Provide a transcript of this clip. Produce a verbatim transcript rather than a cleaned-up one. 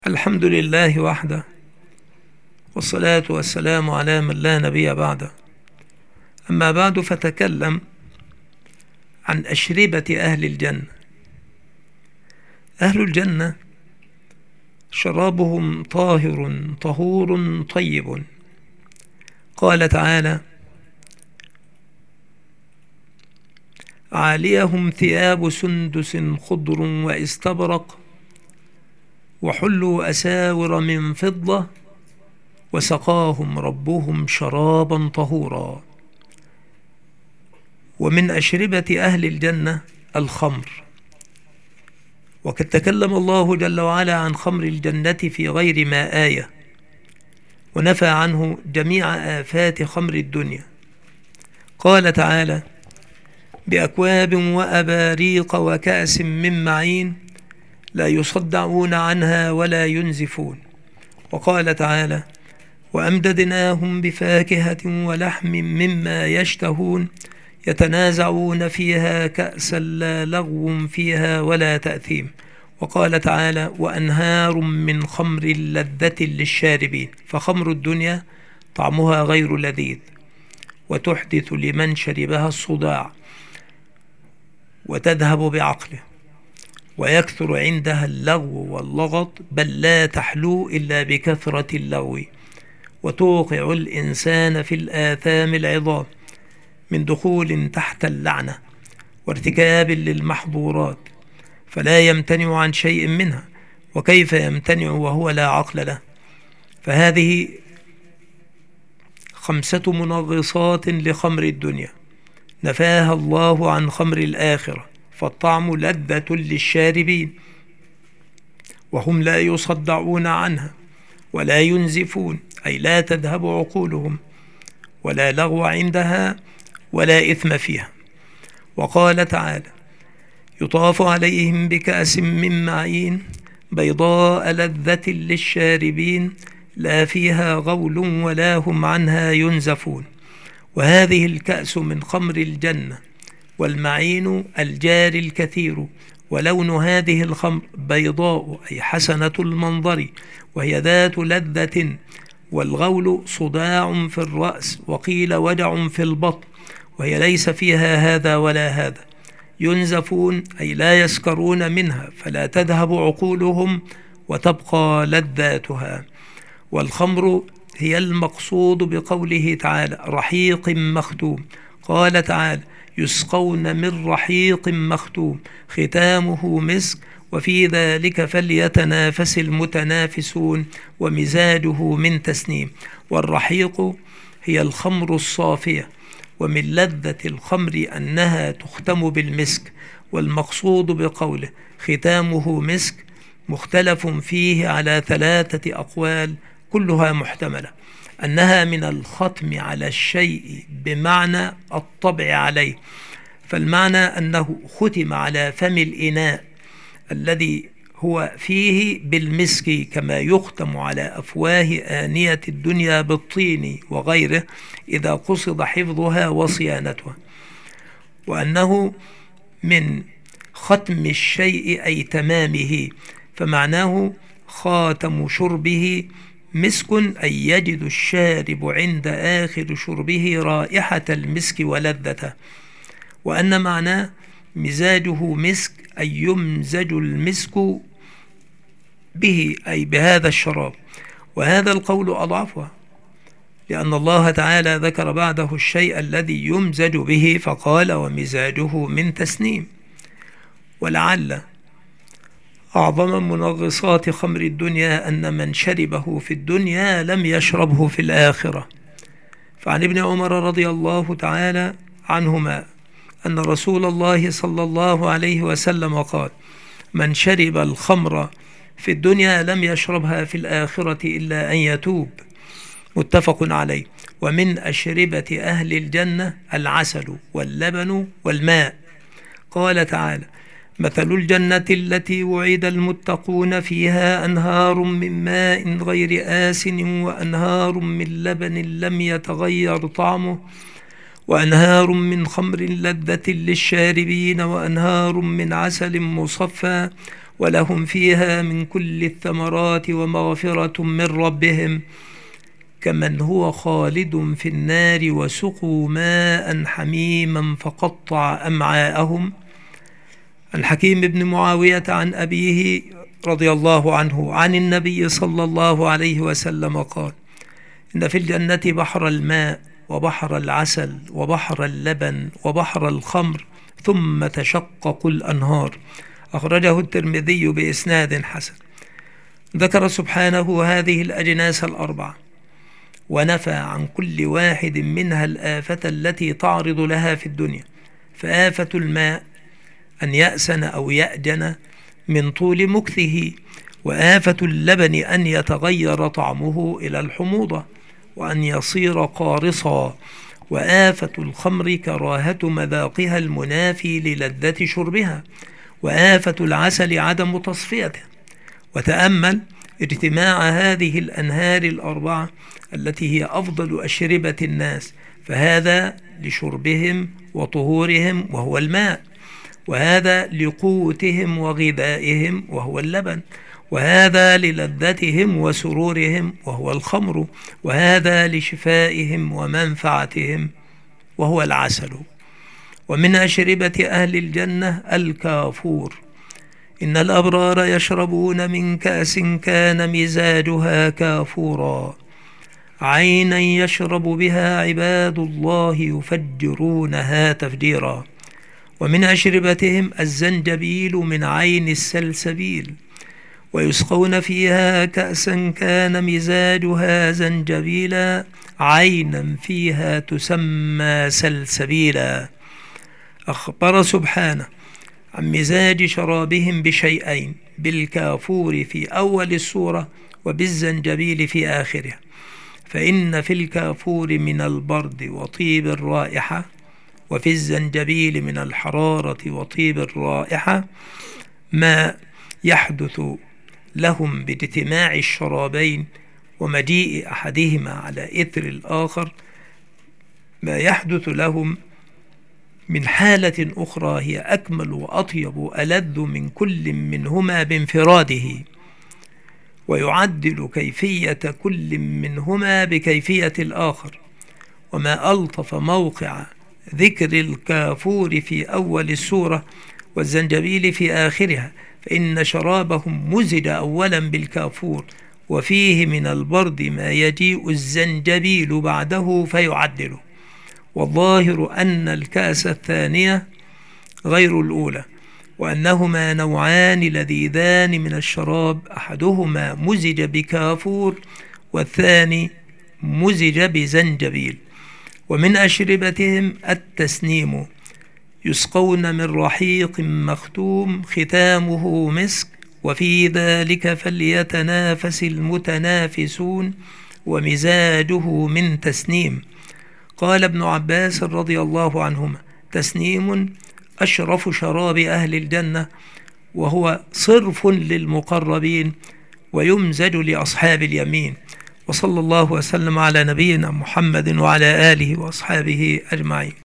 الحمد لله وحده، والصلاة والسلام على من لا نبي بعده. أما بعد، فتكلم عن أشربة أهل الجنة. أهل الجنة شرابهم طاهر طهور طيب. قال تعالى: عاليهم ثياب سندس خضر واستبرق وحلوا أساور من فضة وسقاهم ربهم شرابا طهورا. ومن أشربة أهل الجنة الخمر. وقد تكلم الله جل وعلا عن خمر الجنة في غير ما آية، ونفى عنه جميع آفات خمر الدنيا. قال تعالى: بأكواب وأباريق وكأس من معين لا يصدعون عنها ولا ينزفون. وقال تعالى: وأمددناهم بفاكهة ولحم مما يشتهون يتنازعون فيها كأسا لا لغو فيها ولا تأثيم. وقال تعالى: وأنهار من خمر لذة للشاربين. فخمر الدنيا طعمها غير لذيذ، وتحدث لمن شربها الصداع، وتذهب بعقله، ويكثر عندها اللغو واللغط، بل لا تحلو إلا بكثرة اللغو، وتوقع الإنسان في الآثام العظام من دخول تحت اللعنة وارتكاب للمحظورات، فلا يمتنع عن شيء منها. وكيف يمتنع وهو لا عقل له؟ فهذه خمسة منغصات لخمر الدنيا نفاها الله عن خمر الآخرة. فالطعم لذة للشاربين، وهم لا يصدعون عنها ولا ينزفون، أي لا تذهب عقولهم، ولا لغو عندها ولا إثم فيها. وقال تعالى: يطاف عليهم بكأس من معين بيضاء لذة للشاربين لا فيها غول ولا هم عنها ينزفون. وهذه الكأس من خمر الجنة، والمعين الجاري الكثير. ولون هذه الخمر بيضاء، أي حسنة المنظر، وهي ذات لذة. والغول صداع في الرأس، وقيل وجع في البطن، وهي ليس فيها هذا ولا هذا. ينزفون، أي لا يسكرون منها، فلا تذهب عقولهم وتبقى لذاتها. والخمر هي المقصود بقوله تعالى: رحيق مختوم. قال تعالى: يسقون من رحيق مختوم ختامه مسك وفي ذلك فليتنافس المتنافسون ومزاجه من تسنيم. والرحيق هي الخمر الصافية، ومن لذة الخمر أنها تختم بالمسك. والمقصود بقوله ختامه مسك مختلف فيه على ختمة أقوال كلها محتملة: أنها من الختم على الشيء بمعنى الطبع عليه، فالمعنى أنه ختم على فم الإناء الذي هو فيه بالمسك، كما يختم على أفواه آنية الدنيا بالطين وغيره إذا قصد حفظها وصيانتها. وأنه من ختم الشيء أي تمامه، فمعناه خاتم شربه مسك، أي يجد الشارب عند آخر شربه رائحة المسك ولذته. وأن معناه مزاجه مسك، أي يمزج المسك به، أي بهذا الشراب. وهذا القول أضعفها، لأن الله تعالى ذكر بعده الشيء الذي يمزج به فقال: ومزاجه من تسنيم. ولعل أعظم منغصات خمر الدنيا أن من شربه في الدنيا لم يشربه في الآخرة. فعن ابن عمر رضي الله تعالى عنهما أن رسول الله صلى الله عليه وسلم قال: من شرب الخمر في الدنيا لم يشربها في الآخرة إلا أن يتوب. متفق عليه. ومن أشربة أهل الجنة العسل واللبن والماء. قال تعالى: مثل الجنة التي وعد المتقون فيها أنهار من ماء غير آسن وأنهار من لبن لم يتغير طعمه وأنهار من خمر لذة للشاربين وأنهار من عسل مصفى ولهم فيها من كل الثمرات ومغفرة من ربهم كمن هو خالد في النار وسقوا ماء حميما فقطع أمعاءهم. الحكيم بن معاوية عن أبيه رضي الله عنه عن النبي صلى الله عليه وسلم قال: إن في الجنة بحر الماء وبحر العسل وبحر اللبن وبحر الخمر ثم تشقق الأنهار. أخرجه الترمذي بإسناد حسن. ذكر سبحانه هذه الأجناس الأربعة ونفى عن كل واحد منها الآفة التي تعرض لها في الدنيا، فآفة الماء أن يأسن أو يأجن من طول مكثه، وآفة اللبن أن يتغير طعمه إلى الحموضة وأن يصير قارصا، وآفة الخمر كراهة مذاقها المنافي للذة شربها، وآفة العسل عدم تصفيته. وتأمل اجتماع هذه الأنهار الأربعة التي هي أفضل أشربة الناس، فهذا لشربهم وطهورهم وهو الماء، وهذا لقوتهم وغذائهم وهو اللبن، وهذا للذتهم وسرورهم وهو الخمر، وهذا لشفائهم ومنفعتهم وهو العسل. ومن أشربة أهل الجنة الكافور. إن الأبرار يشربون من كأس كان مزاجها كافورا عينا يشرب بها عباد الله يفجرونها تفجيرا. ومن أشربتهم الزنجبيل من عين السلسبيل، ويسقون فيها كأسا كان مزاجها زنجبيلا عينا فيها تسمى سلسبيلا. أخبر سبحانه عن مزاج شرابهم بشيئين: بالكافور في أول السورة وبالزنجبيل في آخرها. فإن في الكافور من البرد وطيب الرائحة، وفي الزنجبيل من الحرارة وطيب الرائحة ما يحدث لهم باجتماع الشرابين ومجيء أحدهما على إثر الآخر، ما يحدث لهم من حالة أخرى هي أكمل وأطيب وألذ من كل منهما بانفراده، ويعدل كيفية كل منهما بكيفية الآخر. وما ألطف موقع ذكر الكافور في أول السورة والزنجبيل في آخرها، فإن شرابهم مزج أولا بالكافور، وفيه من البرد ما يجيء الزنجبيل بعده فيعدله. والظاهر أن الكأس الثانية غير الأولى، وأنهما نوعان لذيذان من الشراب، أحدهما مزج بكافور والثاني مزج بزنجبيل. ومن أشربتهم التسنيم، يسقون من رحيق مختوم ختامه مسك، وفي ذلك فليتنافس المتنافسون، ومزاجه من تسنيم. قال ابن عباس رضي الله عنهما: تسنيم أشرف شراب أهل الجنة، وهو صرف للمقربين ويمزج لأصحاب اليمين. وصلى الله وسلم على نبينا محمد وعلى آله وأصحابه أجمعين.